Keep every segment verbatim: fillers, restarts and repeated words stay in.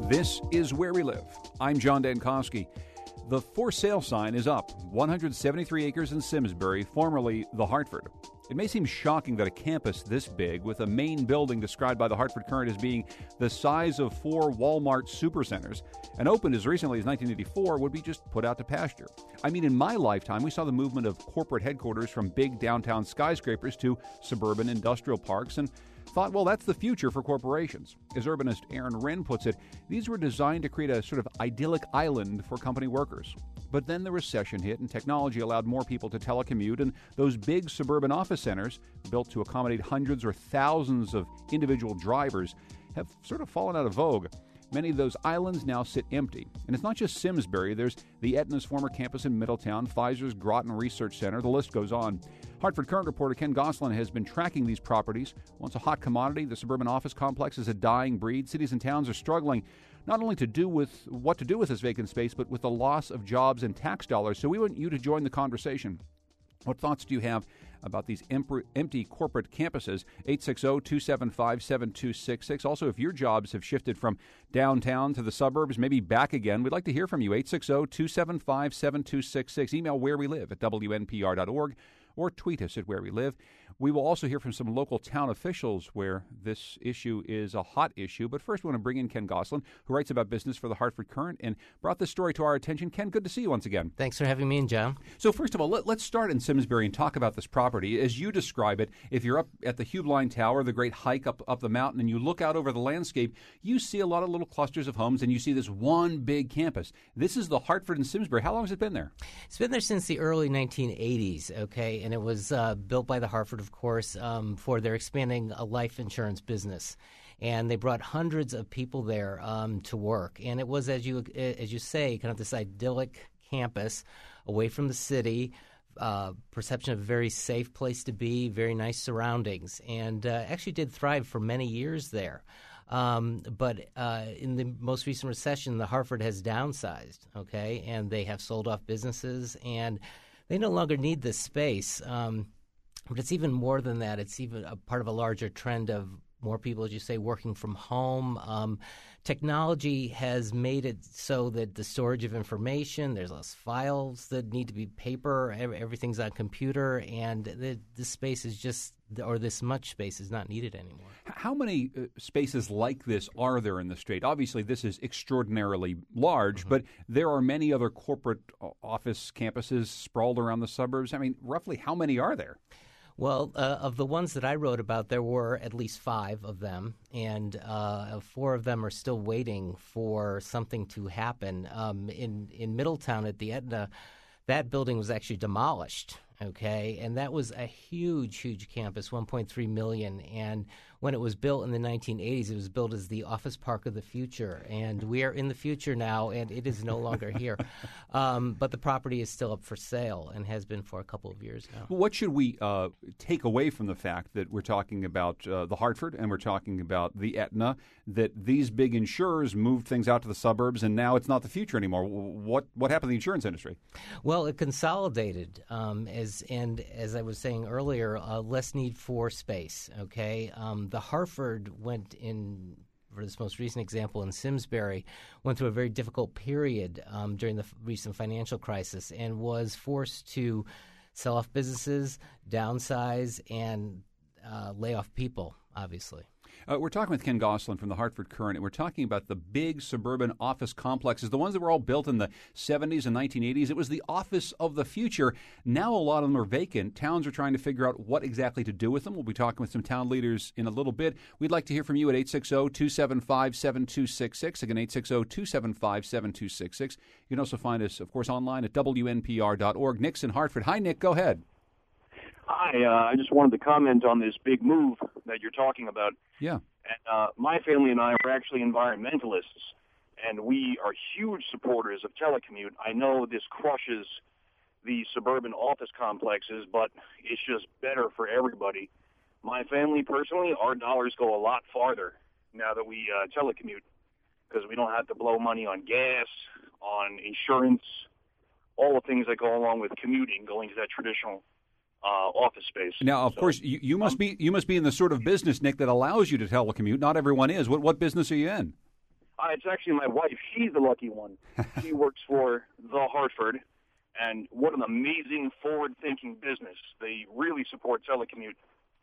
This is Where We Live. I'm John Dankosky. The for sale sign is up. one hundred seventy-three acres in Simsbury, formerly the Hartford. It may seem shocking that a campus this big, with a main building described by the Hartford Courant as being the size of four Walmart supercenters, and opened as recently as nineteen eighty-four, would be just put out to pasture. I mean, in my lifetime, we saw the movement of corporate headquarters from big downtown skyscrapers to suburban industrial parks, and thought, well, that's the future for corporations. As urbanist Aaron Wren puts it, these were designed to create a sort of idyllic island for company workers. But then the recession hit and technology allowed more people to telecommute, and those big suburban office centers, built to accommodate hundreds or thousands of individual drivers, have sort of fallen out of vogue. Many of those islands now sit empty. And it's not just Simsbury. There's the Aetna's former campus in Middletown, Pfizer's Groton Research Center. The list goes on. Hartford Courant reporter Ken Goslin has been tracking these properties. Once a hot commodity, the suburban office complex is a dying breed. Cities and towns are struggling not only to do with what to do with this vacant space, but with the loss of jobs and tax dollars. So we want you to join the conversation. What thoughts do you have about these empty corporate campuses? eight six zero, two seven five, seven two six six. Also, if your jobs have shifted from downtown to the suburbs, maybe back again, we'd like to hear from you. eight six zero, two seven five, seven two six six. Email where we live at W N P R dot org or tweet us at Where We Live. We will also hear from some local town officials where this issue is a hot issue. But first, we want to bring in Ken Goslin, who writes about business for the Hartford Courant and brought this story to our attention. Ken, good to see you once again. Thanks for having me in, John. So first of all, let, let's start in Simsbury and talk about this property. As you describe it, if you're up at the Hubline Tower, the great hike up, up the mountain, and you look out over the landscape, you see a lot of little clusters of homes, and you see this one big campus. This is the Hartford in Simsbury. How long has it been there? It's been there since the early nineteen eighties, okay, and it was uh, built by the Hartford, of course, um, for their expanding a life insurance business. And they brought hundreds of people there um, to work. And it was, as you as you say, kind of this idyllic campus away from the city, uh, perception of a very safe place to be, very nice surroundings, and uh, actually did thrive for many years there. Um, but uh, in the most recent recession, the Hartford has downsized, okay, and they have sold off businesses, and they no longer need this space. Um, but it's even more than that. It's even a part of a larger trend of more people, as you say, working from home. Um, technology has made it so that the storage of information, there's less files that need to be paper, everything's on computer, and the, this space is just, or this much space is not needed anymore. How many uh, spaces like this are there in the state? Obviously, this is extraordinarily large, mm-hmm. but there are many other corporate office campuses sprawled around the suburbs. I mean, roughly how many are there? Well, uh, of the ones that I wrote about, there were at least five of them, and uh, four of them are still waiting for something to happen. Um, in, in Middletown at the Aetna, that building was actually demolished, okay, and that was a huge, huge campus, one point three million, and when it was built in the nineteen eighties, it was built as the office park of the future, and we are in the future now, and it is no longer here. Um, but the property is still up for sale and has been for a couple of years now. What should we uh, take away from the fact that we're talking about uh, the Hartford and we're talking about the Aetna, that these big insurers moved things out to the suburbs and now it's not the future anymore? What what happened to the insurance industry? Well, it consolidated, um, as and as I was saying earlier, uh, less need for space, okay? Um, the Hartford went in, for this most recent example in Simsbury, went through a very difficult period um, during the f- recent financial crisis and was forced to sell off businesses, downsize, and uh, lay off people, obviously. Uh, we're talking with Ken Goslin from the Hartford Courant, and we're talking about the big suburban office complexes, the ones that were all built in the seventies and nineteen eighties. It was the office of the future. Now a lot of them are vacant. Towns are trying to figure out what exactly to do with them. We'll be talking with some town leaders in a little bit. We'd like to hear from you at eight six zero, two seven five, seven two six six. Again, eight six zero, two seven five, seven two six six. You can also find us, of course, online at W N P R dot org. Nick's in Hartford. Hi, Nick. Go ahead. Hi, uh, I just wanted to comment on this big move that you're talking about. Yeah. And uh, my family and I are actually environmentalists, and we are huge supporters of telecommute. I know this crushes the suburban office complexes, but it's just better for everybody. My family, personally, our dollars go a lot farther now that we uh, telecommute because we don't have to blow money on gas, on insurance, all the things that go along with commuting, going to that traditional Uh, office space. Now, of so, course, you, you must um, be you must be in the sort of business, Nick, that allows you to telecommute. Not everyone is. What what business are you in? Uh, it's actually my wife. She's the lucky one. She works for the Hartford, and what an amazing, forward-thinking business. They really support telecommute.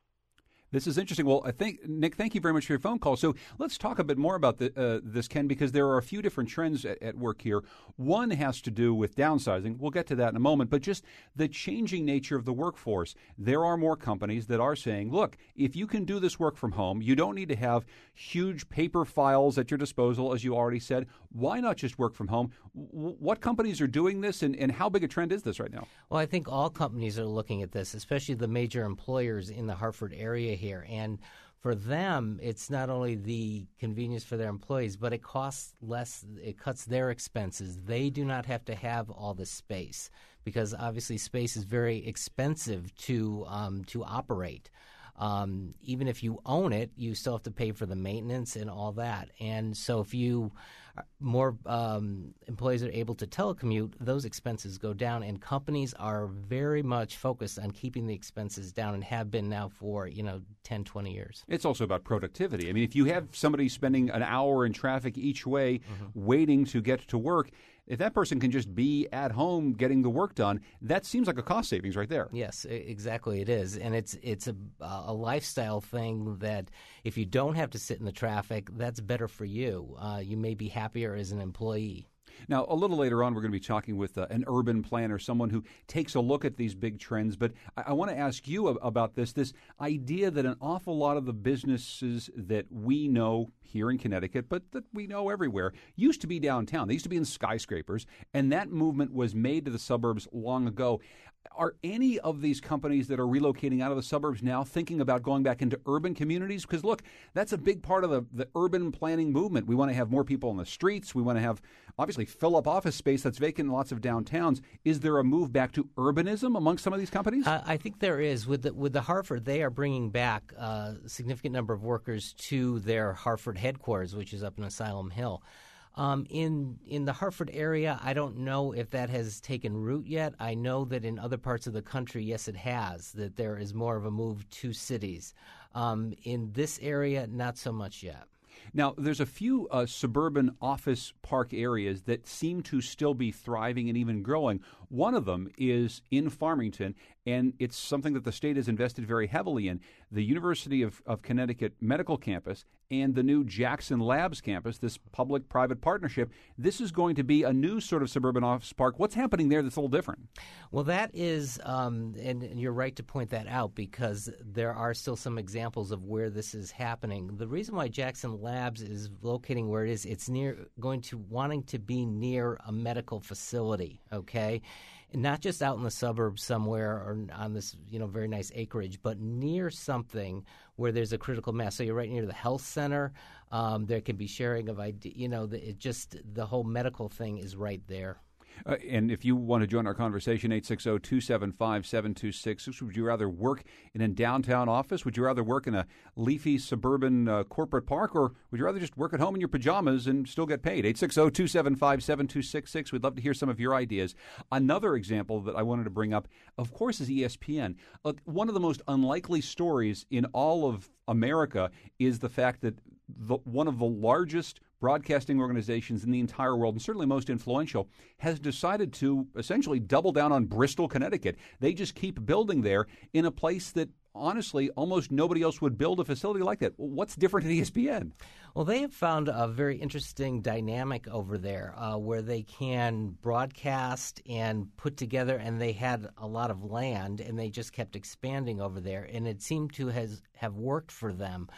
This is interesting. Well, I think, Nick, thank you very much for your phone call. So let's talk a bit more about the, uh, this, Ken, because there are a few different trends at, at work here. One has to do with downsizing. We'll get to that in a moment, but just the changing nature of the workforce. There are more companies that are saying, look, if you can do this work from home, you don't need to have huge paper files at your disposal, as you already said. Why not just work from home? W- what companies are doing this, and, and how big a trend is this right now? Well, I think all companies are looking at this, especially the major employers in the Hartford area here. And for them, it's not only the convenience for their employees, but it costs less. It cuts their expenses. They do not have to have all this space because obviously space is very expensive to um, to operate. Um, even if you own it, you still have to pay for the maintenance and all that. And so if you more um, employees are able to telecommute, those expenses go down. And companies are very much focused on keeping the expenses down and have been now for, you know, ten, twenty years. It's also about productivity. I mean, if you have somebody spending an hour in traffic each way mm-hmm. waiting to get to work, if that person can just be at home getting the work done, that seems like a cost savings right there. Yes, exactly it is. And it's it's a, a lifestyle thing that if you don't have to sit in the traffic, that's better for you. Uh, you may be happier as an employee. Now, a little later on, we're going to be talking with uh, an urban planner, someone who takes a look at these big trends. But I, I want to ask you ab- about this, this idea that an awful lot of the businesses that we know here in Connecticut, but that we know everywhere, used to be downtown. They used to be in skyscrapers, and that movement was made to the suburbs long ago. Are any of these companies that are relocating out of the suburbs now thinking about going back into urban communities? Because, look, that's a big part of the, the urban planning movement. We want to have more people on the streets. We want to have, obviously, fill up office space that's vacant in lots of downtowns. Is there a move back to urbanism among some of these companies? Uh, I think there is. With the, with the Hartford, they are bringing back uh, a significant number of workers to their Hartford headquarters, which is up in Asylum Hill. Um, in in the Hartford area, I don't know if that has taken root yet. I know that in other parts of the country, yes, it has, that there is more of a move to cities. Um, in this area, not so much yet. Now, there's a few uh, suburban office park areas that seem to still be thriving and even growing. One of them is in Farmington, and it's something that the state has invested very heavily in. The University of, of Connecticut Medical Campus and the new Jackson Labs campus, this public-private partnership, this is going to be a new sort of suburban office park. What's happening there that's a little different? Well, that is, um, and, and you're right to point that out because there are still some examples of where this is happening. The reason why Jackson Labs is locating where it is, it's near going to wanting to be near a medical facility, okay? Not just out in the suburbs somewhere or on this, you know, very nice acreage, but near something where there's a critical mass. So you're right near the health center. Um, there can be sharing of idea. You know, the, it just the whole medical thing is right there. Uh, and if you want to join our conversation, eight six zero, two seven five, seven two six six. Would you rather work in a downtown office? Would you rather work in a leafy suburban uh, corporate park? Or would you rather just work at home in your pajamas and still get paid? eight six zero, two seven five, seven two six six. We'd love to hear some of your ideas. Another example that I wanted to bring up, of course, is E S P N. Uh, one of the most unlikely stories in all of America is the fact that the, one of the largest broadcasting organizations in the entire world, and certainly most influential, has decided to essentially double down on Bristol, Connecticut. They just keep building there in a place that, honestly, almost nobody else would build a facility like that. What's different at E S P N? Well, they have found a very interesting dynamic over there uh, where they can broadcast and put together, and they had a lot of land, and they just kept expanding over there, and it seemed to has, have worked for them.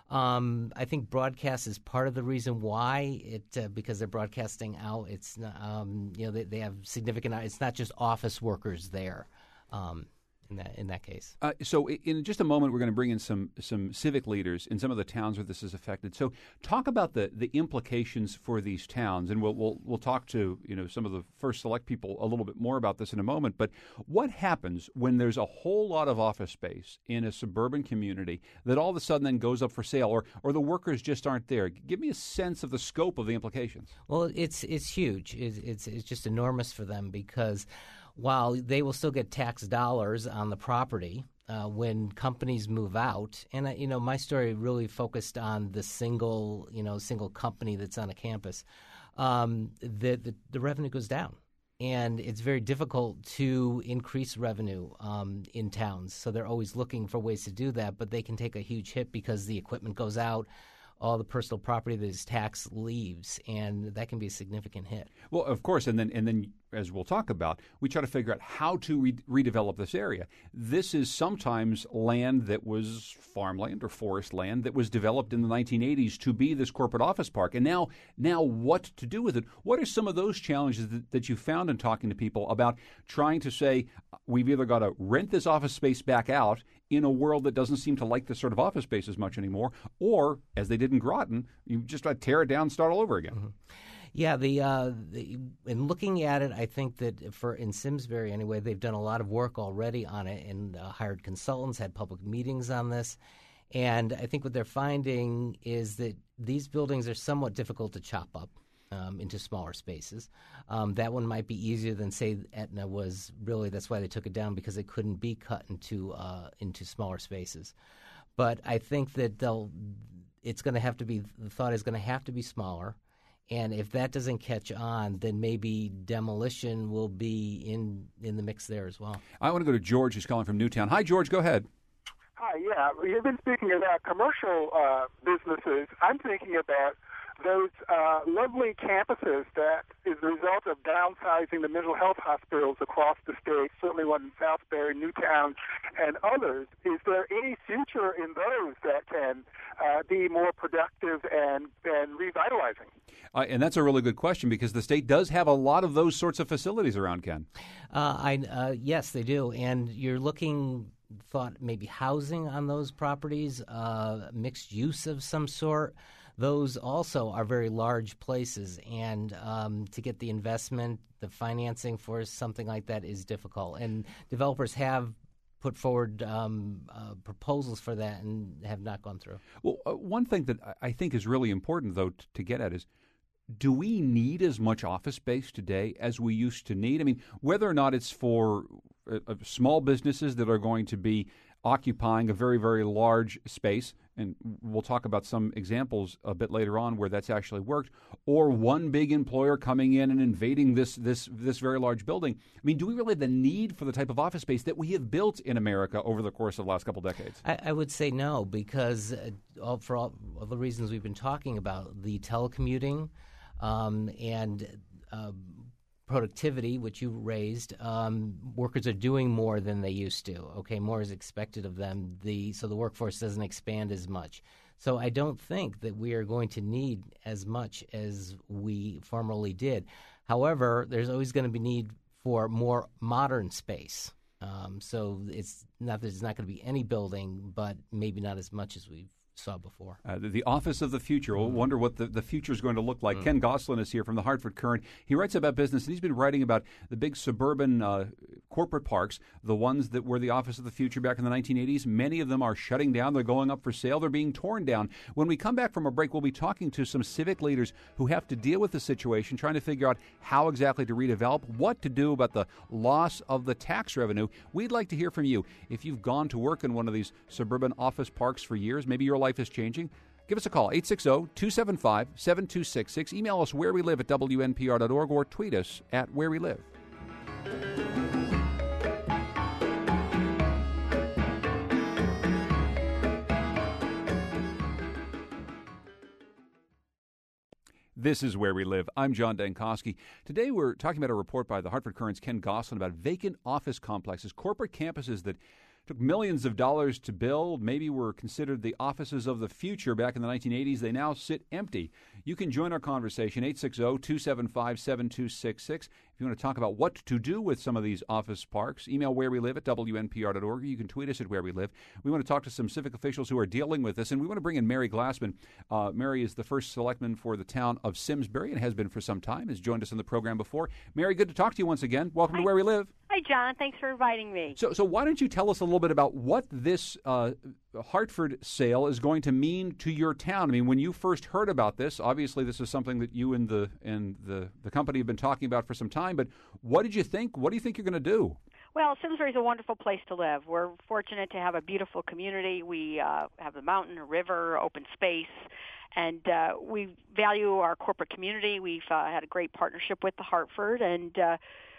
Um, I think broadcast is part of the reason why it uh, because they're broadcasting out. It's um, you know they, they have significant. It's not just office workers there. Um, In that, in that case. Uh, so in just a moment, we're going to bring in some some civic leaders in some of the towns where this is affected. So talk about the, the implications for these towns, and we'll, we'll we'll talk to you know some of the First Select people a little bit more about this in a moment. But what happens when there's a whole lot of office space in a suburban community that all of a sudden then goes up for sale, or or the workers just aren't there? Give me a sense of the scope of the implications. Well, it's it's huge. It's it's, it's just enormous for them because while they will still get tax dollars on the property, Uh, when companies move out, and uh, you know, my story really focused on the single, you know, single company that's on a campus. Um, the, the the revenue goes down, and it's very difficult to increase revenue um, in towns. So they're always looking for ways to do that, but they can take a huge hit because the equipment goes out. All the personal property that is taxed leaves, and that can be a significant hit. Well, of course, and then and then as we'll talk about, we try to figure out how to re- redevelop this area. This is sometimes land that was farmland or forest land that was developed in the nineteen eighties to be this corporate office park, and now now what to do with it? What are some of those challenges that, that you found in talking to people about trying to say we've either got to rent this office space back out in a world that doesn't seem to like this sort of office space as much anymore, or, as they did in Groton, you just got to tear it down and start all over again? Mm-hmm. Yeah, the, uh, the in looking at it, I think that for in Simsbury anyway, they've done a lot of work already on it and uh, hired consultants, had public meetings on this. And I think what they're finding is that these buildings are somewhat difficult to chop up um, into smaller spaces. Um, that one might be easier than, say, Etna was. Really, that's why they took it down, because it couldn't be cut into uh, into smaller spaces. But I think that they'll. It's going to have to be. The thought is going to have to be smaller. And if that doesn't catch on, then maybe demolition will be in, in the mix there as well. I want to go to George, who's calling from Newtown. Hi, George. Go ahead. Hi, yeah. You've been speaking about commercial uh, businesses. I'm thinking about those uh, lovely campuses that is the result of downsizing the mental health hospitals across the state, certainly one in Southbury, Newtown, and others. Is there any future in those that can uh, be more productive and, and revitalizing? Uh, and that's a really good question, because the state does have a lot of those sorts of facilities around, Ken. Uh, I, uh, yes, they do. And you're looking, thought maybe housing on those properties, uh, mixed use of some sort. Those also are very large places, and um, to get the investment, the financing for something like that is difficult. And developers have put forward um, uh, proposals for that and have not gone through. Well, uh, one thing that I think is really important, though, t- to get at is, do we need as much office space today as we used to need? I mean, whether or not it's for uh, uh, small businesses that are going to be occupying a very, very large space, and we'll talk about some examples a bit later on where that's actually worked, or one big employer coming in and invading this this this very large building. I mean, do we really have the need for the type of office space that we have built in America over the course of the last couple decades? I, I would say no, because uh, all, for all, all the reasons we've been talking about, the telecommuting um, and uh, productivity, which you raised, um, workers are doing more than they used to. Okay, more is expected of them. The so the workforce doesn't expand as much. So I don't think that we are going to need as much as we formerly did. However, there's always going to be need for more modern space. Um, so it's not that there's not going to be any building, but maybe not as much as we've saw before. Uh, the, the office of the future. We'll mm. wonder what the, the future is going to look like. Mm. Ken Goslin is here from the Hartford Courant. He writes about business, and he's been writing about the big suburban uh, corporate parks, the ones that were the office of the future back in the nineteen eighties. Many of them are shutting down. They're going up for sale. They're being torn down. When we come back from a break, we'll be talking to some civic leaders who have to deal with the situation, trying to figure out how exactly to redevelop, what to do about the loss of the tax revenue. We'd like to hear from you. If you've gone to work in one of these suburban office parks for years, maybe your life is changing, give us a call, eight six zero, two seven five, seven two six six. Email us where we live at W N P R dot org or tweet us at where we live. This is Where We Live. I'm John Dankosky. Today we're talking about a report by the Hartford Courant's Ken Goslin about vacant office complexes, corporate campuses that took millions of dollars to build, maybe were considered the offices of the future back in the nineteen eighties. They now sit empty. You can join our conversation, eight six zero, two seven five, seven two six six. If you want to talk about what to do with some of these office parks, email where we live at W N P R dot org. You can tweet us at Where We Live. We want to talk to some civic officials who are dealing with this, and we want to bring in Mary Glassman. Uh, Mary is the first selectman for the town of Simsbury and has been for some time, has joined us in the program before. Mary, good to talk to you once again. Welcome Hi. to Where We Live. Hi, John. Thanks for inviting me. So, so why don't you tell us a little bit about what this uh, Hartford sale is going to mean to your town? I mean, when you first heard about this, obviously this is something that you and the and the, the company have been talking about for some time, but what did you think? What do you think you're going to do? Well, Simsbury is a wonderful place to live. We're fortunate to have a beautiful community. We uh, have a mountain, a river, open space, and uh, we value our corporate community. We've uh, had a great partnership with the Hartford, and uh,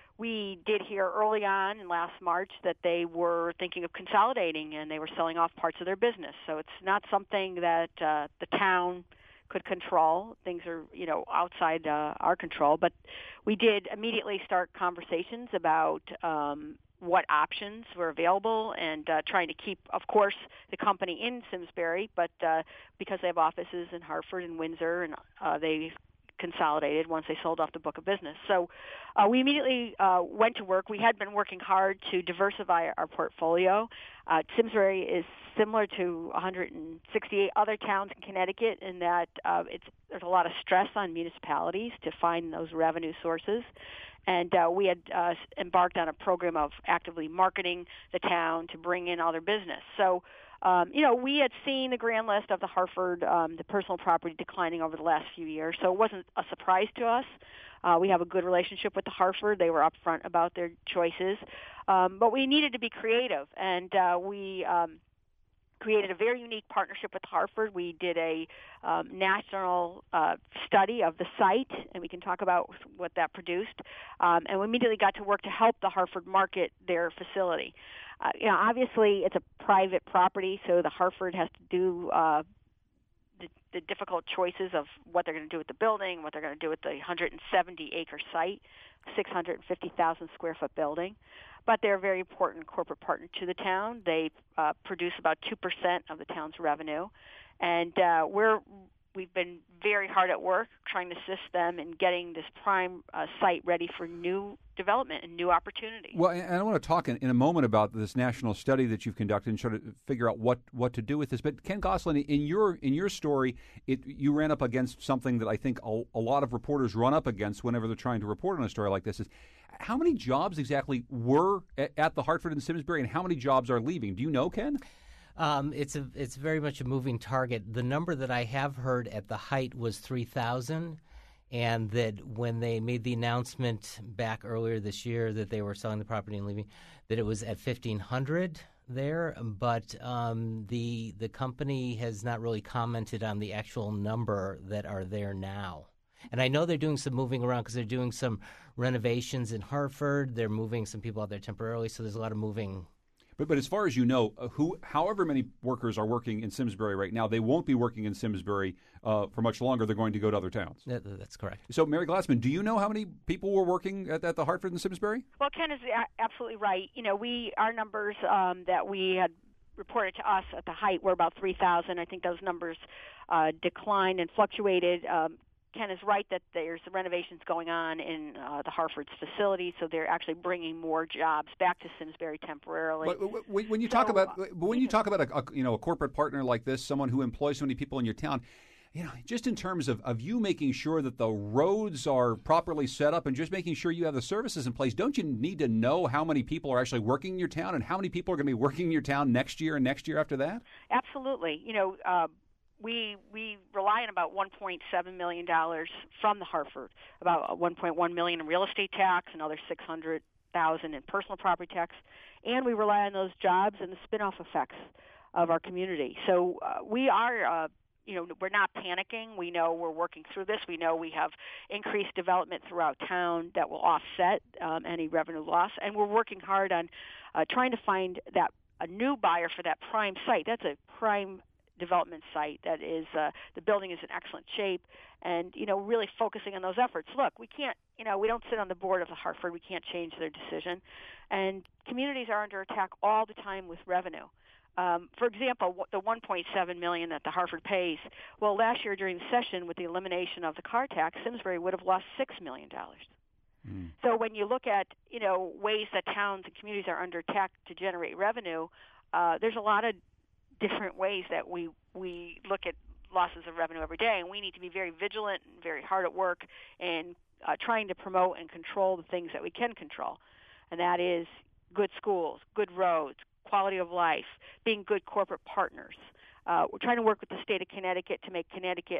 we did hear early on in last March that they were thinking of consolidating and they were selling off parts of their business. So it's not something that uh, the town could control. Things are, you know, outside uh, our control. But we did immediately start conversations about um, what options were available and uh, trying to keep, of course, the company in Simsbury, but uh, because they have offices in Hartford and Windsor, and uh, they consolidated once they sold off the book of business. So uh, we immediately uh, went to work. We had been working hard to diversify our portfolio. Uh, Simsbury is similar to one hundred sixty-eight other towns in Connecticut in that uh, it's, there's a lot of stress on municipalities to find those revenue sources. And uh, we had uh, embarked on a program of actively marketing the town to bring in other business. So Um, you know, we had seen the grand list of the Hartford, um, the personal property declining over the last few years, so it wasn't a surprise to us. Uh, we have a good relationship with the Hartford. They were upfront about their choices. Um, but we needed to be creative, and uh, we um, created a very unique partnership with Hartford. We did a um, national uh, study of the site, and we can talk about what that produced. Um, and we immediately got to work to help the Hartford market their facility. Uh, you know, obviously it's a private property, so the Hartford has to do uh, the, the difficult choices of what they're going to do with the building, what they're going to do with the one hundred seventy acre site, six hundred fifty thousand square foot building. But they're a very important corporate partner to the town. They uh, produce about two percent of the town's revenue, and uh, we're we've been very hard at work trying to assist them in getting this prime uh, site ready for new development and new opportunities. Well, and I want to talk in, in a moment about this national study that you've conducted and try to figure out what, what to do with this. But Ken Gosselin, in your in your story, it, you ran up against something that I think a, a lot of reporters run up against whenever they're trying to report on a story like this. Is how many jobs exactly were at, at the Hartford and Simsbury, and how many jobs are leaving? Do you know, Ken? Um, it's a it's very much a moving target. The number that I have heard at the height was three thousand, and that when they made the announcement back earlier this year that they were selling the property and leaving, that it was at fifteen hundred there. But um, the the company has not really commented on the actual number that are there now. And I know they're doing some moving around because they're doing some renovations in Hartford. They're moving some people out there temporarily, so there's a lot of moving. But but as far as you know, uh, who, however many workers are working in Simsbury right now, they won't be working in Simsbury uh, for much longer. They're going to go to other towns. That, that's correct. So, Mary Glassman, do you know how many people were working at, at the Hartford and Simsbury? Well, Ken is a- absolutely right. You know, we our numbers um, that we had reported to us at the height were about three thousand. I think those numbers uh, declined and fluctuated. Um, Ken is right that there's renovations going on in uh, the Hartford's facility, so they're actually bringing more jobs back to Simsbury temporarily. But when, when you so, talk about uh, when you talk about a, a you know a corporate partner like this, someone who employs so many people in your town, you know, just in terms of, of you making sure that the roads are properly set up and just making sure you have the services in place, don't you need to know how many people are actually working in your town and how many people are going to be working in your town next year and next year after that? Absolutely. You know. Uh, We we rely on about one point seven million dollars from the Hartford, about one point one million dollars in real estate tax, another six hundred thousand dollars in personal property tax, and we rely on those jobs and the spin-off effects of our community. So uh, we are, uh, you know, we're not panicking. We know we're working through this. We know we have increased development throughout town that will offset um, any revenue loss, and we're working hard on uh, trying to find that a new buyer for that prime site. That's a prime development site that is uh, the building is in excellent shape, and you know really focusing on those efforts. Look, we can't you know we don't sit on the board of the Hartford. We can't change their decision, and communities are under attack all the time with revenue. Um, for example, the one point seven million dollars that the Hartford pays. Well, last year during the session, with the elimination of the car tax, Simsbury would have lost six million dollars. Mm. So when you look at you know ways that towns and communities are under attack to generate revenue, uh, there's a lot of different ways that we we look at losses of revenue every day, and we need to be very vigilant and very hard at work in uh, trying to promote and control the things that we can control, and that is good schools, good roads, quality of life, being good corporate partners. Uh, we're trying to work with the state of Connecticut to make Connecticut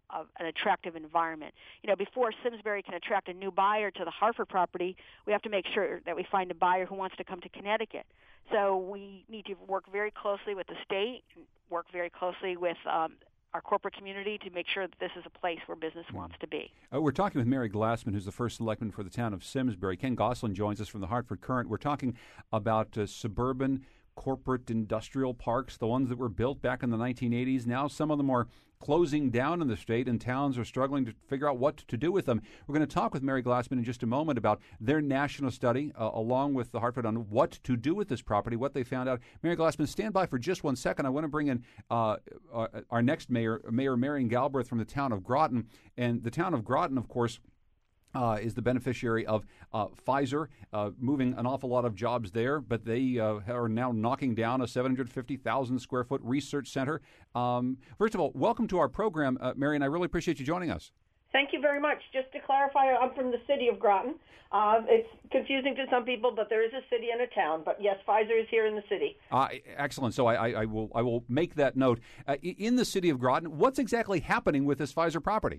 a, an attractive environment. You know, before Simsbury can attract a new buyer to the Hartford property, we have to make sure that we find a buyer who wants to come to Connecticut. So we need to work very closely with the state, work very closely with um, our corporate community to make sure that this is a place where business mm. wants to be. Uh, we're talking with Mary Glassman, who's the first selectman for the town of Simsbury. Ken Gosselin joins us from the Hartford Courant. We're talking about uh, suburban corporate industrial parks, the ones that were built back in the nineteen eighties. Now some of them are closing down in the state, and towns are struggling to figure out what to do with them. We're going to talk with Mary Glassman in just a moment about their national study, uh, along with the Hartford, on what to do with this property, what they found out. Mary Glassman, stand by for just one second. I want to bring in uh, our, our next mayor, Mayor Marion Galbraith from the town of Groton. And the town of Groton, of course, Uh, is the beneficiary of uh, Pfizer, uh, moving an awful lot of jobs there, but they uh, are now knocking down a seven hundred fifty thousand square foot research center. Um, first of all, welcome to our program, uh, Marion. I really appreciate you joining us. Thank you very much. Just to clarify, I'm from the city of Groton. Uh, it's confusing to some people, but there is a city and a town. But yes, Pfizer is here in the city. Uh, excellent. So I, I, I will I will make that note. Uh, in the city of Groton, what's exactly happening with this Pfizer property?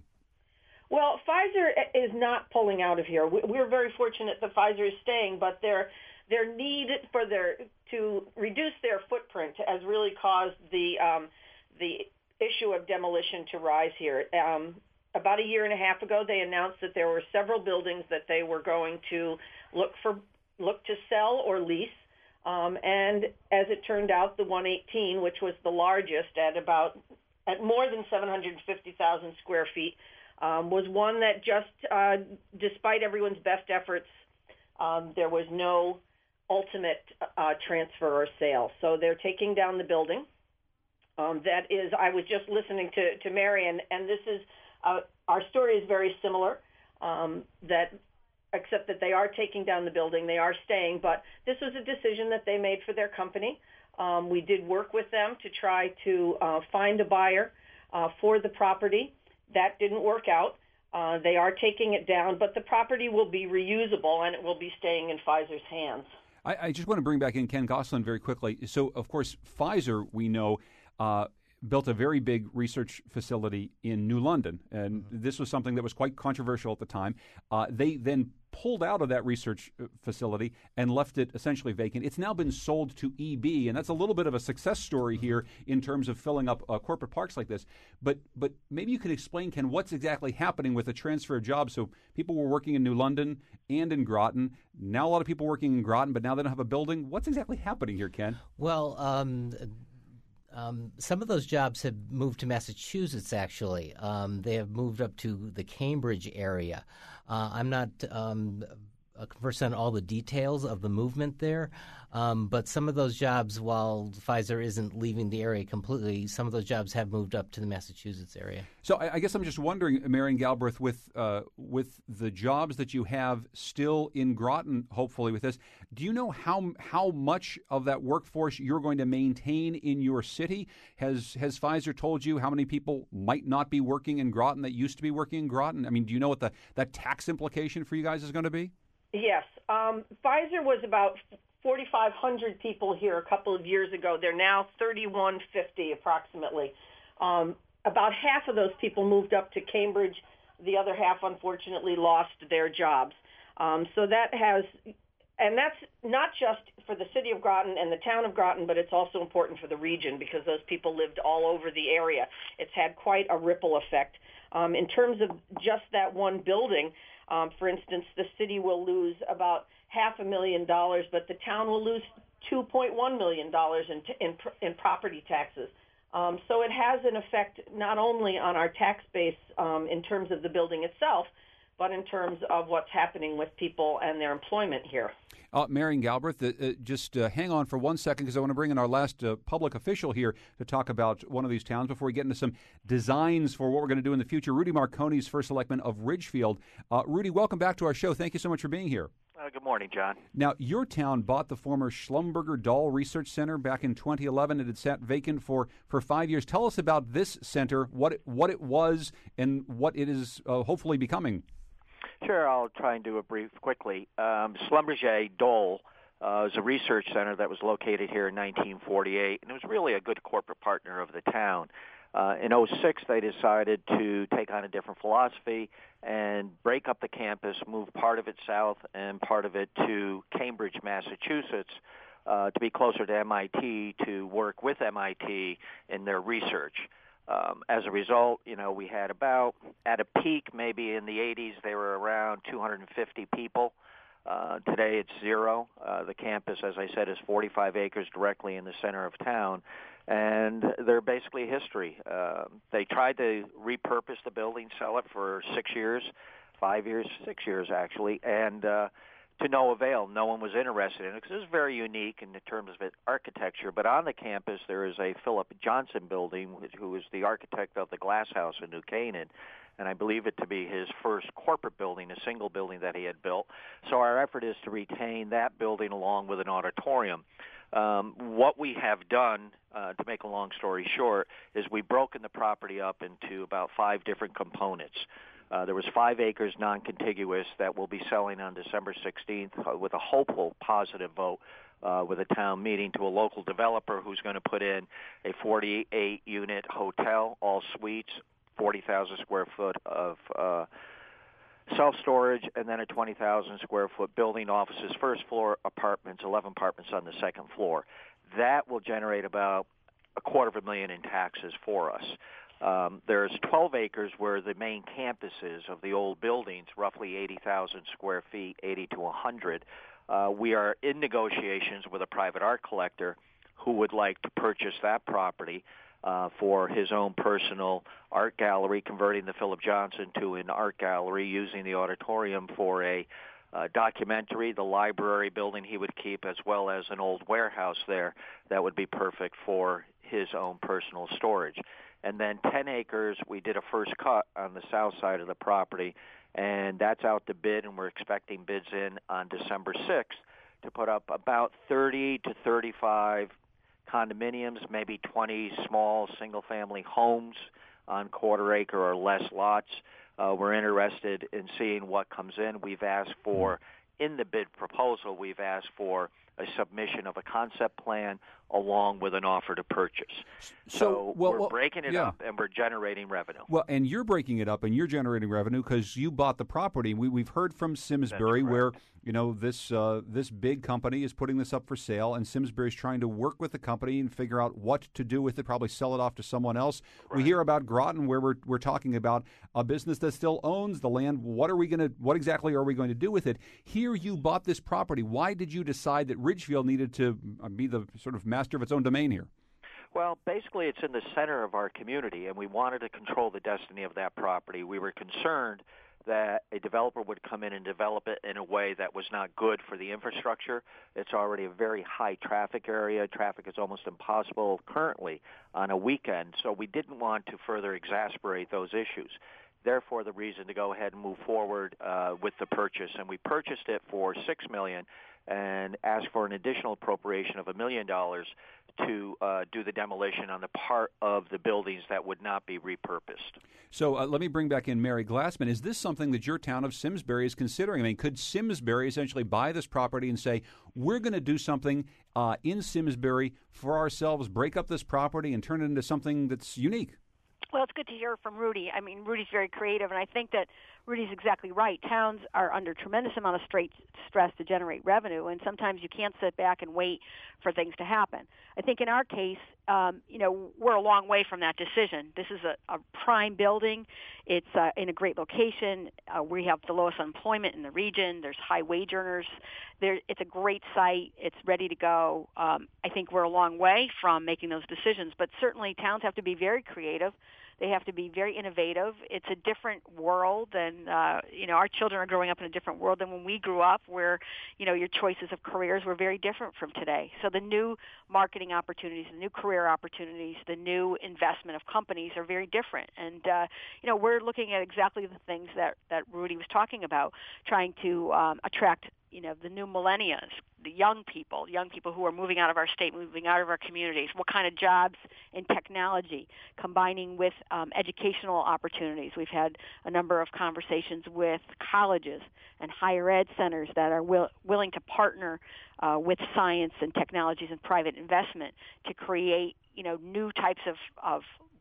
Well, Pfizer is not pulling out of here. We're very fortunate that Pfizer is staying, but their their need for their to reduce their footprint has really caused the um, the issue of demolition to rise here. Um, about a year and a half ago, they announced that there were several buildings that they were going to look for look to sell or lease. Um, and as it turned out, the one eighteen, which was the largest at about at more than seven hundred fifty thousand square feet. Um, was one that just, uh, despite everyone's best efforts, um, there was no ultimate uh, transfer or sale. So they're taking down the building. Um, that is, I was just listening to, to Marion, and this is, uh, our story is very similar, um, that except that they are taking down the building, they are staying, but this was a decision that they made for their company. Um, we did work with them to try to uh, find a buyer uh, for the property. That didn't work out. Uh, they are taking it down, but the property will be reusable, and it will be staying in Pfizer's hands. I, I just want to bring back in Ken Gosselin very quickly. So, of course, Pfizer, we know, uh, built a very big research facility in New London, and mm-hmm. this was something that was quite controversial at the time. Uh, they then pulled out of that research facility and left it essentially vacant. It's now been sold to E B, and that's a little bit of a success story here in terms of filling up uh, corporate parks like this. But but maybe you could explain, Ken, what's exactly happening with the transfer of jobs. So people were working in New London and in Groton. Now a lot of people working in Groton, but now they don't have a building. What's exactly happening here, Ken? Well, um, Um, some of those jobs have moved to Massachusetts, actually. Um, they have moved up to the Cambridge area. Uh, I'm not um, conversant on all the details of the movement there, um, but some of those jobs, while Pfizer isn't leaving the area completely, some of those jobs have moved up to the Massachusetts area. So I, I guess I'm just wondering, Marion Galbraith, with uh, with the jobs that you have still in Groton, hopefully with this, do you know how how much of that workforce you're going to maintain in your city? Has has Pfizer told you how many people might not be working in Groton that used to be working in Groton? I mean, do you know what the that tax implication for you guys is going to be? Yes. Um, Pfizer was about forty-five hundred people here a couple of years ago. They're now thirty-one fifty approximately. Um, about half of those people moved up to Cambridge. The other half, unfortunately, lost their jobs. Um, so that has, and that's not just for the city of Groton and the town of Groton, but it's also important for the region because those people lived all over the area. It's had quite a ripple effect. Um, in terms of just that one building, Um, for instance, the city will lose about half a million dollars, but the town will lose two point one million dollars in, t- in, pr- in property taxes. Um, so it has an effect not only on our tax base um, in terms of the building itself, but in terms of what's happening with people and their employment here. Uh, Marion Galbraith, uh, uh, just uh, hang on for one second because I want to bring in our last uh, public official here to talk about one of these towns before we get into some designs for what we're going to do in the future. Rudy Marconi is first selectman of Ridgefield. Uh, Rudy, welcome back to our show. Thank you so much for being here. Uh, good morning, John. Now, your town bought the former Schlumberger Dahl Research Center back in twenty eleven. It had sat vacant for, for five years. Tell us about this center, what it, what it was, and what it is uh, hopefully becoming. Sure, I'll try and do it brief quickly. Um, Schlumberger Dahl uh, is a research center that was located here in nineteen forty-eight, and it was really a good corporate partner of the town. Uh, in oh six, they decided to take on a different philosophy and break up the campus, move part of it south and part of it to Cambridge, Massachusetts, uh, to be closer to M I T, to work with M I T in their research. Um, as a result, you know, we had about, at a peak, maybe in the eighties, they were around two hundred fifty people. Uh, today it's zero. Uh, the campus, as I said, is forty-five acres directly in the center of town, and they're basically history. Uh, they tried to repurpose the building, sell it for six years, five years, six years actually, and uh, to no avail. No one was interested in it because it was very unique in terms of its architecture. But on the campus, there is a Philip Johnson building, who is the architect of the Glass House in New Canaan, and I believe it to be his first corporate building, a single building that he had built. So our effort is to retain that building along with an auditorium. Um, what we have done, uh, to make a long story short, is we've broken the property up into about five different components. Uh, there was five acres non-contiguous that we'll be selling on December sixteenth uh, with a hopeful positive vote uh, with a town meeting to a local developer who's going to put in a forty-eight unit hotel, all suites, forty thousand square foot of uh, self-storage, and then a twenty thousand square foot building, offices, first floor apartments, eleven apartments on the second floor. That will generate about a quarter of a million in taxes for us. Um, there's twelve acres where the main campus is of the old buildings, roughly eighty thousand square feet, eighty to one hundred. Uh, we are in negotiations with a private art collector who would like to purchase that property uh, for his own personal art gallery, converting the Philip Johnson to an art gallery, using the auditorium for a uh, documentary, the library building he would keep, as well as an old warehouse there that would be perfect for his own personal storage. And then ten acres, we did a first cut on the south side of the property, and that's out to bid, and we're expecting bids in on December sixth to put up about thirty to thirty-five condominiums, maybe twenty small single-family homes on quarter-acre or less lots. Uh, we're interested in seeing what comes in. We've asked for, in the bid proposal, we've asked for a submission of a concept plan along with an offer to purchase. So, so well, we're well, breaking it yeah. up, and we're generating revenue. Well, and you're breaking it up, and you're generating revenue because you bought the property. We, we've heard from Simsbury where, you know, this uh, this big company is putting this up for sale, and Simsbury's trying to work with the company and figure out what to do with it, probably sell it off to someone else. Right. We hear about Groton, where we're we're talking about a business that still owns the land. What are we going to? What exactly are we going to do with it? Here, you bought this property. Why did you decide that Ridgefield needed to be the sort of master of its own domain here? Well, basically, it's in the center of our community, and we wanted to control the destiny of that property. We were concerned that a developer would come in and develop it in a way that was not good for the infrastructure. It's already a very high traffic area. Traffic is almost impossible currently on a weekend, so we didn't want to further exasperate those issues. Therefore, the reason to go ahead and move forward uh, with the purchase, and we purchased it for six million dollars and asked for an additional appropriation of a million dollars to uh, do the demolition on the part of the buildings that would not be repurposed. So uh, let me bring back in Mary Glassman. Is this something that your town of Simsbury is considering? I mean, could Simsbury essentially buy this property and say, we're going to do something uh, in Simsbury for ourselves, break up this property and turn it into something that's unique? Well, it's good to hear from Rudy. I mean, Rudy's very creative, and I think that Rudy's exactly right. Towns are under tremendous amount of straight stress to generate revenue, and sometimes you can't sit back and wait for things to happen. I think in our case, um, you know, we're a long way from that decision. This is a, a prime building. It's uh, in a great location. Uh, we have the lowest unemployment in the region. There's high wage earners. There, it's a great site. It's ready to go. Um, I think we're a long way from making those decisions, but certainly towns have to be very creative. They have to be very innovative. It's a different world than, uh, you know, our children are growing up in a different world than when we grew up, where, you know, your choices of careers were very different from today. So the new marketing opportunities, the new career opportunities, the new investment of companies are very different. And, uh, you know, we're looking at exactly the things that, that Rudy was talking about, trying to um, attract, you know, the new millennials, the young people, young people who are moving out of our state, moving out of our communities, what kind of jobs in technology, combining with um, educational opportunities. We've had a number of conversations with colleges and higher ed centers that are will, willing to partner uh, with science and technologies and private investment to create, you know, new types of, of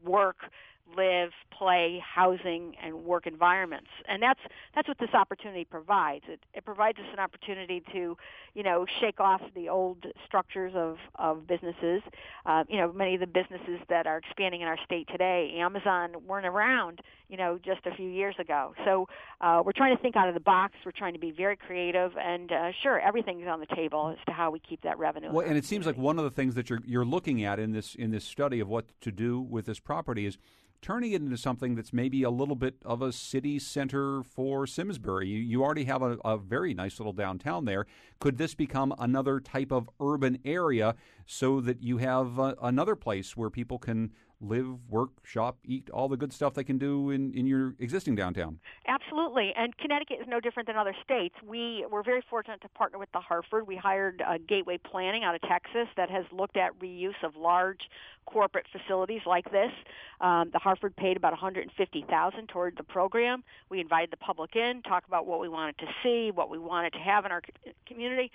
work, live, play, housing, and work environments. And that's that's what this opportunity provides. It, it provides us an opportunity to, you know, shake off the old structures of, of businesses. Uh, you know, many of the businesses that are expanding in our state today, Amazon, weren't around, you know, just a few years ago. So uh, we're trying to think out of the box. We're trying to be very creative. And uh, sure, everything's on the table as to how we keep that revenue. Well, and it seems like one of the things that you're you're looking at in this in this study of what to do with this property is turning it into something that's maybe a little bit of a city center for Simsbury. You, you already have a, a very nice little downtown there. Could this become another type of urban area so that you have uh, another place where people can live, work, shop, eat, all the good stuff they can do in, in your existing downtown? Absolutely. And Connecticut is no different than other states. We were very fortunate to partner with the Hartford. We hired uh, Gateway Planning out of Texas that has looked at reuse of large corporate facilities like this. Um, the Hartford paid about one hundred fifty thousand dollars toward the program. We invited the public in, talk about what we wanted to see, what we wanted to have in our community.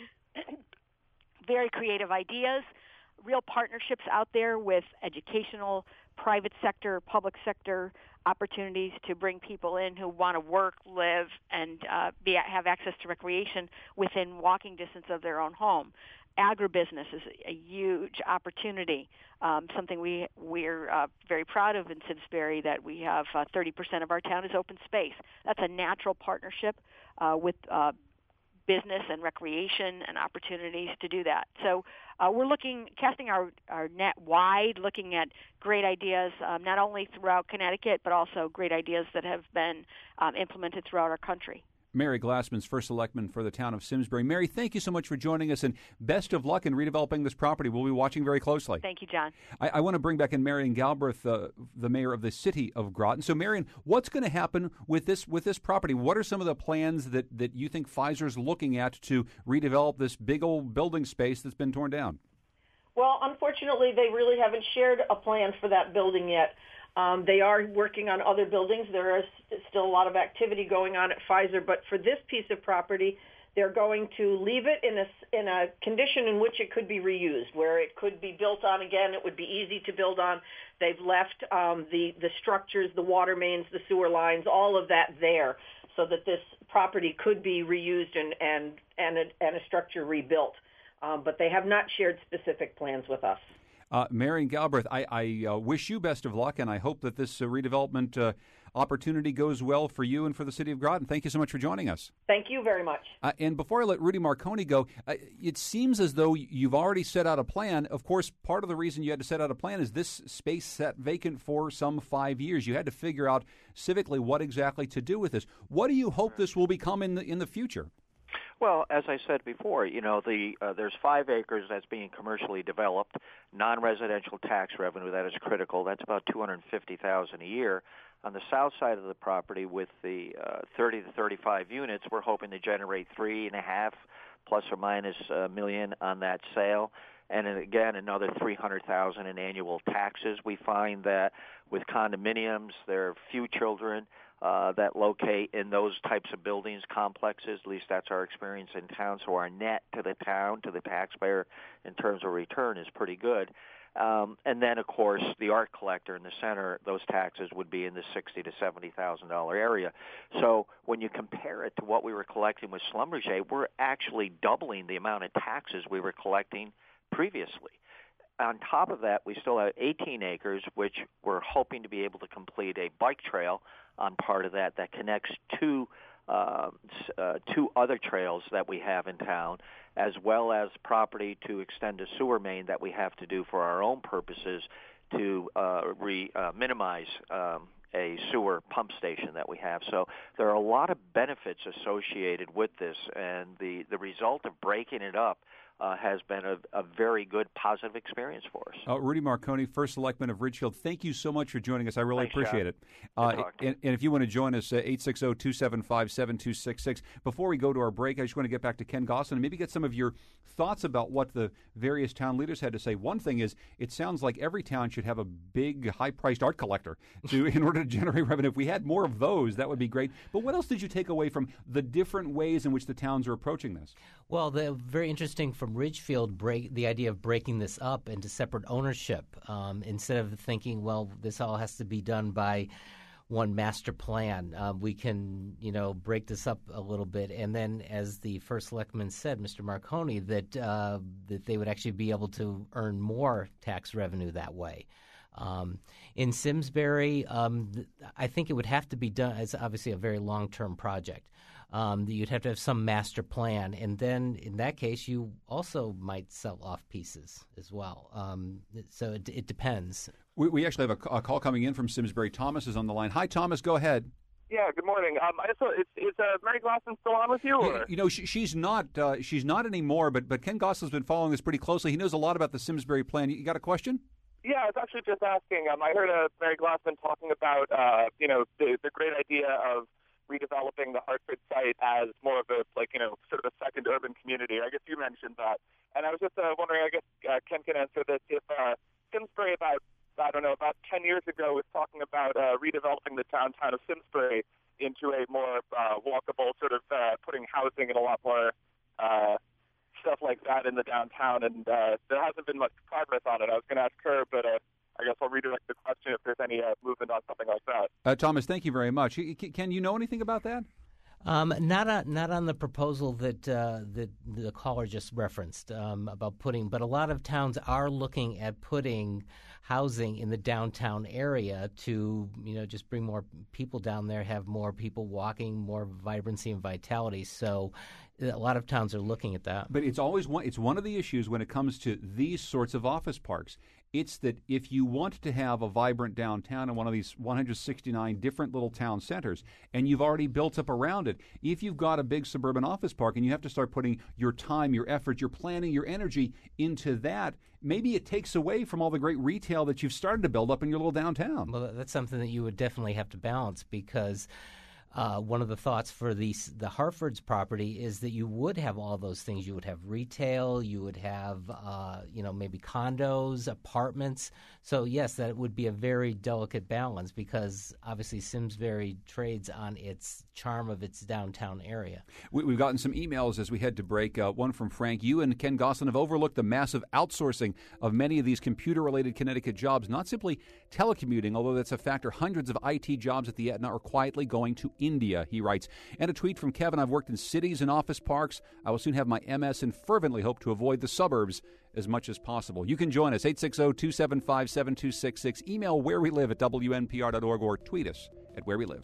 Very creative ideas. Real partnerships out there with educational, private sector, public sector opportunities to bring people in who want to work, live, and uh, be, have access to recreation within walking distance of their own home. Agribusiness is a huge opportunity, um, something we, we're uh, very proud of in Simsbury, that we have uh, thirty percent of our town is open space. That's a natural partnership uh, with uh, business and recreation and opportunities to do that. So uh, we're looking, casting our, our net wide, looking at great ideas, um, not only throughout Connecticut, but also great ideas that have been um, implemented throughout our country. Mary Glassman's first selectman for the town of Simsbury. Mary, thank you so much for joining us, and best of luck in redeveloping this property. We'll be watching very closely. Thank you, John. I, I want to bring back in Marion Galbraith, uh, the mayor of the city of Groton. So, Marion, what's going to happen with this with this property? What are some of the plans that, that you think Pfizer's looking at to redevelop this big old building space that's been torn down? Well, unfortunately, they really haven't shared a plan for that building yet. Um, they are working on other buildings. There is still a lot of activity going on at Pfizer, but for this piece of property, they're going to leave it in a, in a condition in which it could be reused, where it could be built on again. It would be easy to build on. They've left um, the, the structures, the water mains, the sewer lines, all of that there, so that this property could be reused and, and, and, a, and a structure rebuilt. Um, but they have not shared specific plans with us. Uh, Marion Galbraith, I, I uh, wish you best of luck, and I hope that this uh, redevelopment uh, opportunity goes well for you and for the city of Groton. Thank you so much for joining us. Thank you very much. Uh, and before I let Rudy Marconi go, uh, it seems as though you've already set out a plan. Of course, part of the reason you had to set out a plan is this space sat vacant for some five years. You had to figure out civically what exactly to do with this. What do you hope this will become in the, in the future? Well, as I said before, you know, the uh, there's five acres that's being commercially developed, non-residential tax revenue that is critical. That's about two hundred fifty thousand dollars a year. On the south side of the property, with the uh, thirty to thirty-five units, we're hoping to generate three and a half plus or minus a million on that sale. And again, another three hundred thousand dollars in annual taxes. We find that with condominiums, there are few children uh, that locate in those types of buildings, complexes. At least that's our experience in town. So our net to the town, to the taxpayer, in terms of return is pretty good. Um, and then, of course, the art collector in the center, those taxes would be in the sixty to seventy thousand dollar area. So when you compare it to what we were collecting with Schlumberger, we're actually doubling the amount of taxes we were collecting previously. On top of that, we still have eighteen acres, which we're hoping to be able to complete a bike trail on part of that that connects two uh, uh, two other trails that we have in town, as well as property to extend a sewer main that we have to do for our own purposes to uh, re, uh, minimize um, a sewer pump station that we have. So there are a lot of benefits associated with this, and the, the result of breaking it up Uh, has been a, a very good, positive experience for us. Uh, Rudy Marconi, first selectman of Ridgefield, thank you so much for joining us. I really Thanks, appreciate John. it. Uh, and, and if you want to join us, uh, eight six zero, two seven five, seven two six six. Before we go to our break, I just want to get back to Ken Gosselin and maybe get some of your thoughts about what the various town leaders had to say. One thing is, it sounds like every town should have a big, high-priced art collector to in order to generate revenue. If we had more of those, that would be great. But what else did you take away from the different ways in which the towns are approaching this? Well, the very interesting from from Ridgefield break the idea of breaking this up into separate ownership um, instead of thinking, well, this all has to be done by one master plan. Uh, we can, you know, break this up a little bit, and then, as the first selectman said, Mister Marconi, that uh, that they would actually be able to earn more tax revenue that way. Um, in Simsbury, um, I think it would have to be done. It's obviously a very long-term project. Um, you'd have to have some master plan, and then in that case, you also might sell off pieces as well. Um, so it, it depends. We, we actually have a, a call coming in from Simsbury. Thomas is on the line. Hi, Thomas. Go ahead. Yeah. Good morning. Um, I just, is, is uh, Mary Gosselin still on with you? Or? You, you know, she, she's not. Uh, she's not anymore. But but Ken Gosselin's been following this pretty closely. He knows a lot about the Simsbury plan. You, you got a question? Yeah, I was actually just asking. Um, I heard uh, Mary Gosselin talking about uh, you know the, the great idea of redeveloping the Hartford site as more of a, like, you know, sort of a second urban community. I guess you mentioned that. And I was just uh, wondering, I guess uh, Ken can answer this, if uh, Simsbury about, I don't know, about ten years ago was talking about uh, redeveloping the downtown of Simsbury into a more uh, walkable sort of uh, putting housing and a lot more uh, stuff like that in the downtown. And uh, there hasn't been much progress on it. I was going to ask her, but uh, I guess I'll redirect the question if there's any uh, movement on something like that. Uh, Thomas, thank you very much. Can you know anything about that? Um, not on, not on the proposal that uh, that the caller just referenced um, about putting, but a lot of towns are looking at putting housing in the downtown area to, you know, just bring more people down there, have more people walking, more vibrancy and vitality. So a lot of towns are looking at that. But it's always one. It's one of the issues when it comes to these sorts of office parks. It's that if you want to have a vibrant downtown in one of these one hundred sixty-nine different little town centers, and you've already built up around it, if you've got a big suburban office park and you have to start putting your time, your effort, your planning, your energy into that, maybe it takes away from all the great retail that you've started to build up in your little downtown. Well, that's something that you would definitely have to balance, because Uh, one of the thoughts for the the Hartford's property is that you would have all those things. You would have retail, you would have, uh, you know, maybe condos, apartments. So, yes, that would be a very delicate balance, because obviously Simsbury trades on its charm of its downtown area. We, we've gotten some emails as we head to break. Uh, one from Frank. You and Ken Gosselin have overlooked the massive outsourcing of many of these computer-related Connecticut jobs, not simply telecommuting, although that's a factor. Hundreds of I T jobs at the Aetna are quietly going to India, he writes. And a tweet from Kevin. I've worked in cities and office parks. I will soon have my M S and fervently hope to avoid the suburbs as much as possible. You can join us, eight six zero, two seven five, seven two six six. Email where we live at W N P R dot org or tweet us at where we live.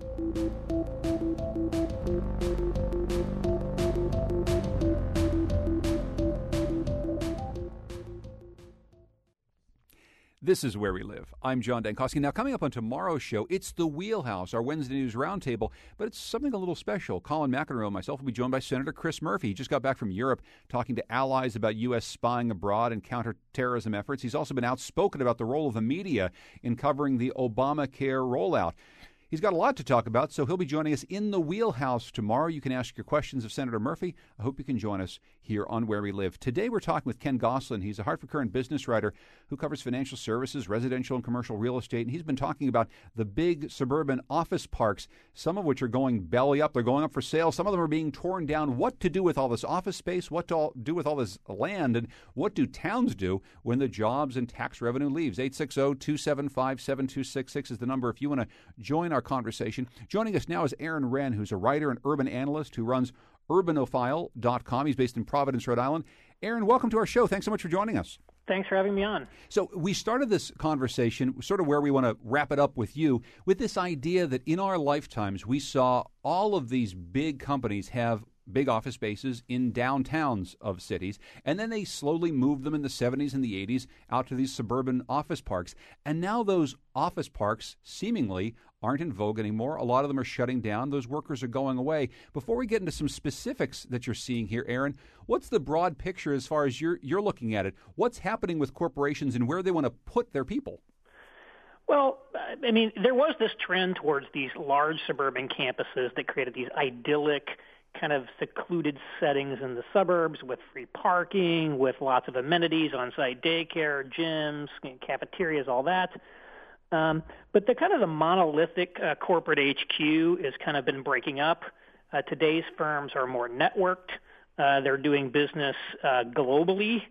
This is Where We Live. I'm John Dankosky. Now, coming up on tomorrow's show, it's the Wheelhouse, our Wednesday News Roundtable, but it's something a little special. Colin McEnroe and myself will be joined by Senator Chris Murphy. He just got back from Europe talking to allies about U S spying abroad and counterterrorism efforts. He's also been outspoken about the role of the media in covering the Obamacare rollout. He's got a lot to talk about, so he'll be joining us in the Wheelhouse tomorrow. You can ask your questions of Senator Murphy. I hope you can join us here on Where We Live. Today we're talking with Ken Gosselin. He's a Hartford Courant business writer who covers financial services, residential and commercial real estate, and he's been talking about the big suburban office parks, some of which are going belly up. They're going up for sale. Some of them are being torn down. What to do with all this office space, what to do with all this land, and what do towns do when the jobs and tax revenue leaves? eight six zero, two seven five, seven two six six is the number if you want to join our conversation. Joining us now is Aaron Wren, who's a writer and urban analyst who runs urbanophile dot com. He's based in Providence, Rhode Island. Aaron, welcome to our show. Thanks so much for joining us. Thanks for having me on. So we started this conversation, sort of where we want to wrap it up with you, with this idea that in our lifetimes we saw all of these big companies have big office spaces in downtowns of cities, and then they slowly moved them in the seventies and the eighties out to these suburban office parks. And now those office parks seemingly aren't in vogue anymore. A lot of them are shutting down. Those workers are going away. Before we get into some specifics that you're seeing here, Aaron, what's the broad picture as far as you're, you're looking at it? What's happening with corporations and where they want to put their people? Well, I mean, there was this trend towards these large suburban campuses that created these idyllic, kind of secluded settings in the suburbs with free parking, with lots of amenities, on-site daycare, gyms, cafeterias, all that. Um, but the kind of the monolithic uh, corporate H Q has kind of been breaking up. Uh, today's firms are more networked. Uh, they're doing business uh, globally.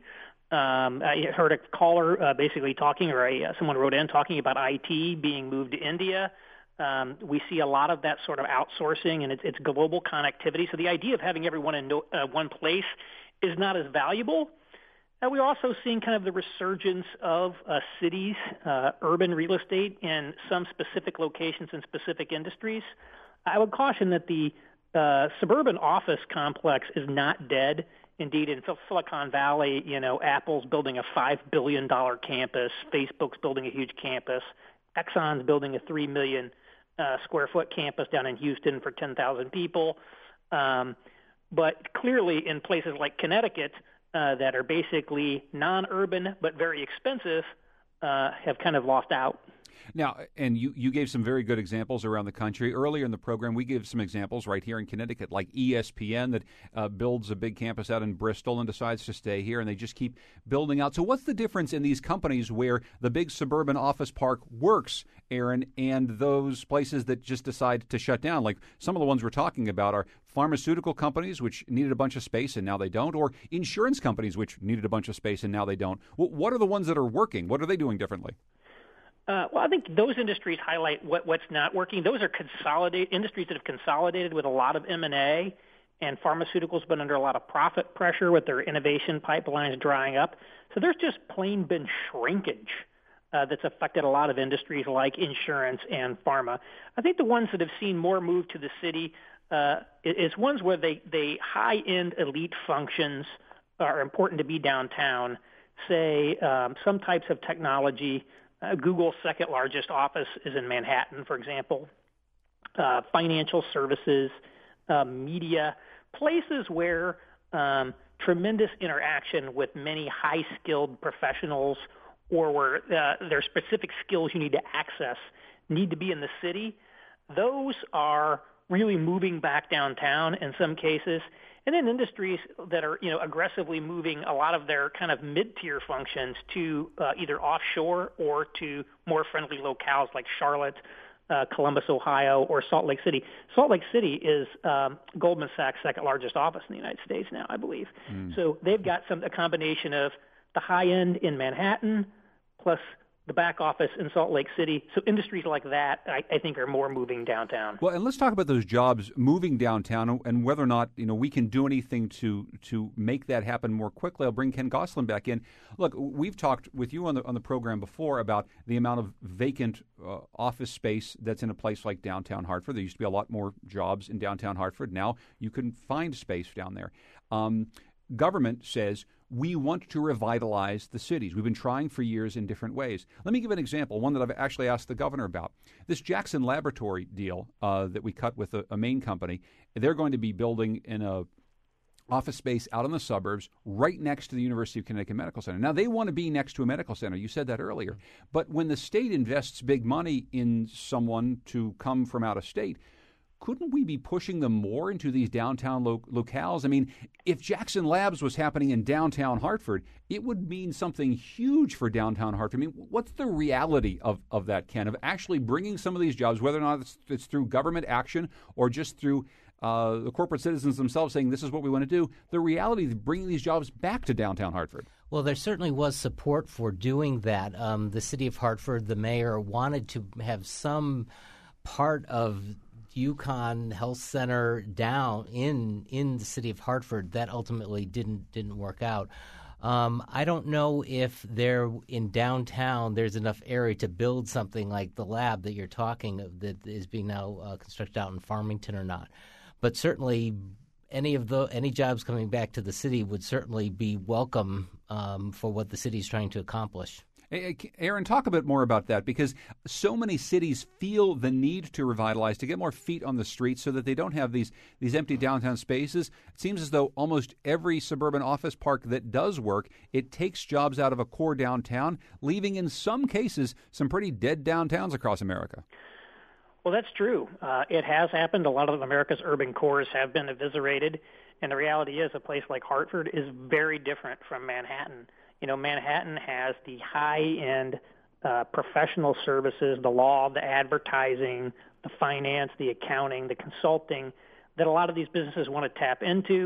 Um, I heard a caller uh, basically talking, or a, uh, someone wrote in talking about I T being moved to India. Um, we see a lot of that sort of outsourcing, and it's, it's global connectivity. So the idea of having everyone in no, uh, one place is not as valuable. And we're also seeing kind of the resurgence of uh, cities, uh, urban real estate in some specific locations and specific industries. I would caution that the uh, suburban office complex is not dead. Indeed, in Silicon Valley, you know, Apple's building a five billion dollars campus, Facebook's building a huge campus, Exxon's building a three million uh, square foot campus down in Houston for ten thousand people. Um, but clearly in places like Connecticut, Uh, that are basically non-urban but very expensive, uh, have kind of lost out. Now, and you, you gave some very good examples around the country. Earlier in the program, we gave some examples right here in Connecticut, like E S P N that uh, builds a big campus out in Bristol and decides to stay here, and they just keep building out. So what's the difference in these companies where the big suburban office park works, Aaron, and those places that just decide to shut down? Like some of the ones we're talking about are pharmaceutical companies, which needed a bunch of space and now they don't, or insurance companies, which needed a bunch of space and now they don't. What are the ones that are working? What are they doing differently? Uh, well, I think those industries highlight what, what's not working. Those are consolidated industries that have consolidated with a lot of M and A, and pharmaceuticals have been under a lot of profit pressure with their innovation pipelines drying up. So there's just plain been shrinkage uh, that's affected a lot of industries like insurance and pharma. I think the ones that have seen more move to the city uh, is ones where they, they high-end elite functions are important to be downtown, say um, some types of technology. Uh, Google's second largest office is in Manhattan, for example. Uh, financial services, uh, media, places where um, tremendous interaction with many high-skilled professionals, or where uh, there are specific skills you need to access, need to be in the city. Those are really moving back downtown in some cases. And then industries that are, you know, aggressively moving a lot of their kind of mid-tier functions to uh, either offshore or to more friendly locales like Charlotte, uh, Columbus, Ohio, or Salt Lake City. Salt Lake City is um, Goldman Sachs' second largest office in the United States now, I believe. Mm. So they've got some a combination of the high end in Manhattan plus the back office in Salt Lake City. So industries like that, I, I think, are more moving downtown. Well, and let's talk about those jobs moving downtown and whether or not, you know, we can do anything to to make that happen more quickly. I'll bring Ken Goslin back in. Look, we've talked with you on the on the program before about the amount of vacant uh, office space that's in a place like downtown Hartford. There used to be a lot more jobs in downtown Hartford. Now you can find space down there. Um, government says we want to revitalize the cities. We've been trying for years in different ways. Let me give an example, one that I've actually asked the governor about. This Jackson Laboratory deal uh, that we cut with a, a Maine company, they're going to be building in a office space out in the suburbs right next to the University of Connecticut Medical Center. Now, they want to be next to a medical center. You said that earlier. But when the state invests big money in someone to come from out of state, couldn't we be pushing them more into these downtown lo- locales? I mean, if Jackson Labs was happening in downtown Hartford, it would mean something huge for downtown Hartford. I mean, what's the reality of, of that, Ken, of actually bringing some of these jobs, whether or not it's, it's through government action or just through uh, the corporate citizens themselves saying this is what we want to do, the reality of bringing these jobs back to downtown Hartford? Well, there certainly was support for doing that. Um, the city of Hartford, the mayor, wanted to have some part of UConn Health Center down in in the city of Hartford. That ultimately didn't didn't work out. Um, I don't know if there in downtown there's enough area to build something like the lab that you're talking of that is being now uh, constructed out in Farmington or not. But certainly any of the any jobs coming back to the city would certainly be welcome um, for what the city is trying to accomplish. Aaron, talk a bit more about that, because so many cities feel the need to revitalize, to get more feet on the streets so that they don't have these, these empty downtown spaces. It seems as though almost every suburban office park that does work, it takes jobs out of a core downtown, leaving in some cases some pretty dead downtowns across America. Well, that's true. Uh, it has happened. A lot of America's urban cores have been eviscerated, and the reality is a place like Hartford is very different from Manhattan. You know, Manhattan has the high-end uh, professional services, the law, the advertising, the finance, the accounting, the consulting that a lot of these businesses want to tap into.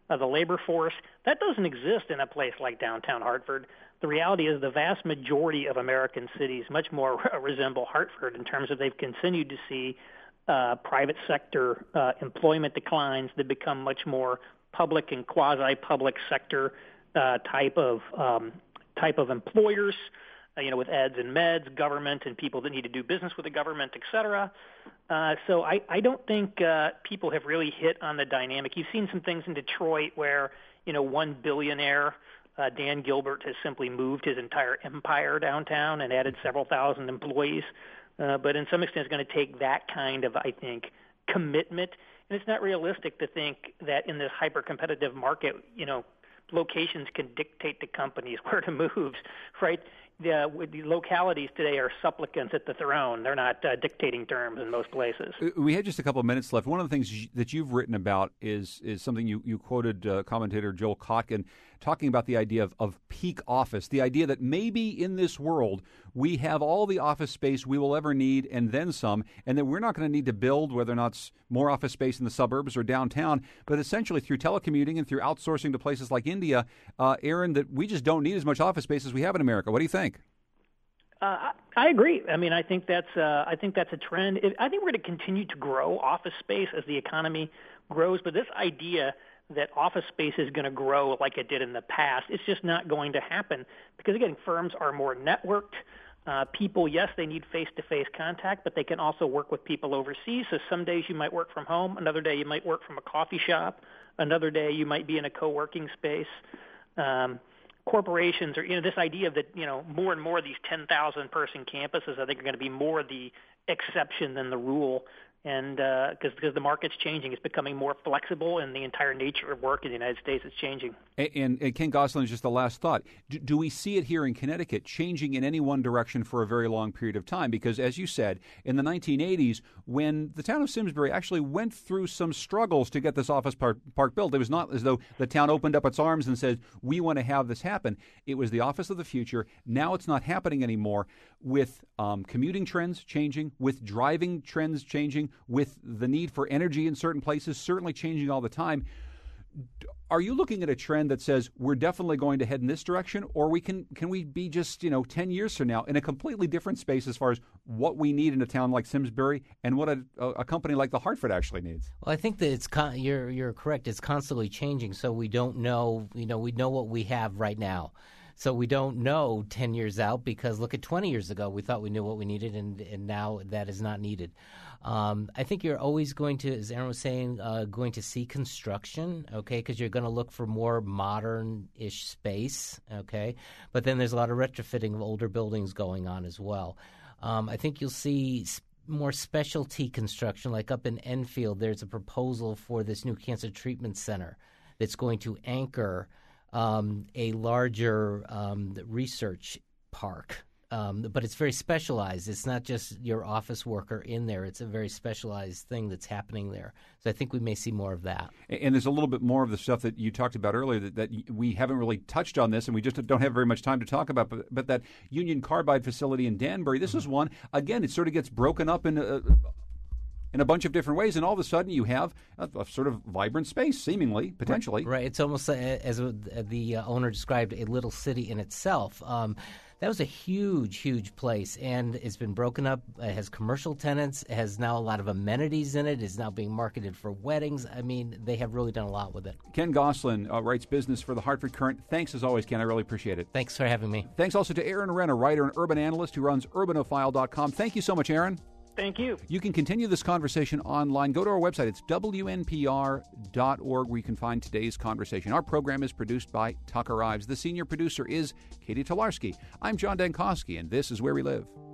uh, the labor force. That doesn't exist in a place like downtown Hartford. The reality is the vast majority of American cities much more resemble Hartford in terms of they've continued to see uh, private sector uh, employment declines that become much more public and quasi-public sector uh, type of um, type of employers. You know, with eds and meds, government, and people that need to do business with the government, et cetera. Uh, so I, I don't think uh, people have really hit on the dynamic. You've seen some things in Detroit where, you know, one billionaire, uh, Dan Gilbert, has simply moved his entire empire downtown and added several thousand employees. Uh, but in some extent, it's going to take that kind of, I think, commitment. And it's not realistic to think that in this hyper-competitive market, you know, locations can dictate to companies where to move, right? The, the localities today are supplicants at the throne. They're not uh, dictating terms in most places. We had just a couple of minutes left. One of the things that you've written about is is something you, you quoted uh, commentator Joel Kotkin talking about the idea of, of peak office, the idea that maybe in this world we have all the office space we will ever need and then some, and that we're not going to need to build, whether or not it's more office space in the suburbs or downtown, but essentially through telecommuting and through outsourcing to places like India, uh, Aaron, that we just don't need as much office space as we have in America. What do you think? Uh, I agree. I mean, I think that's uh, I think that's a trend. It, I think we're going to continue to grow office space as the economy grows. But this idea that office space is going to grow like it did in the past, it's just not going to happen because, again, firms are more networked. Uh, people, yes, they need face-to-face contact, but they can also work with people overseas. So some days you might work from home. Another day you might work from a coffee shop. Another day you might be in a co-working space. Um, corporations or, you know, this idea that, you know, more and more of these ten thousand person campuses, I think, are going to be more the exception than the rule. And because uh, because the market's changing, it's becoming more flexible, and the entire nature of work in the United States is changing. And, and, and Ken Gosselin, just the last thought. Do, do we see it here in Connecticut changing in any one direction for a very long period of time? Because, as you said, in the nineteen eighties, when the town of Simsbury actually went through some struggles to get this office park, park built, it was not as though the town opened up its arms and said, we want to have this happen. It was the office of the future. Now it's not happening anymore, with um, commuting trends changing, with driving trends changing, with the need for energy in certain places certainly changing all the time. Are you looking at a trend that says we're definitely going to head in this direction, or we can can we be just, you know, ten years from now in a completely different space as far as what we need in a town like Simsbury and what a, a company like the Hartford actually needs? Well, I think that it's con- you're you're correct. It's constantly changing, so we don't know. You know, we know what we have right now. So we don't know ten years out because look at twenty years ago, we thought we knew what we needed, and, and now that is not needed. Um, I think you're always going to, as Aaron was saying, uh, going to see construction, okay, because you're going to look for more modern-ish space, okay? But then there's a lot of retrofitting of older buildings going on as well. Um, I think you'll see sp- more specialty construction, like up in Enfield, there's a proposal for this new cancer treatment center that's going to anchor Um, a larger um, research park, um, but it's very specialized. It's not just your office worker in there. It's a very specialized thing that's happening there. So I think we may see more of that. And there's a little bit more of the stuff that you talked about earlier that, that we haven't really touched on this, and we just don't have very much time to talk about, but, but that Union Carbide facility in Danbury, this mm-hmm. is one, again, it sort of gets broken up into uh, in a bunch of different ways, and all of a sudden you have a, a sort of vibrant space, seemingly, potentially. Right. right. It's almost, uh, as the uh, owner described, a little city in itself. Um, that was a huge, huge place, and it's been broken up. It has commercial tenants. It has now a lot of amenities in it. It's now being marketed for weddings. I mean, they have really done a lot with it. Ken Gosselin uh, writes business for the Hartford Courant. Thanks, as always, Ken. I really appreciate it. Thanks for having me. Thanks also to Aaron Renner, writer and urban analyst who runs urbanophile dot com. Thank you so much, Aaron. Thank you. You can continue this conversation online. Go to our website. It's W N P R dot org, where you can find today's conversation. Our program is produced by Tucker Ives. The senior producer is Katie Tolarski. I'm John Dankosky, and this is Where We Live.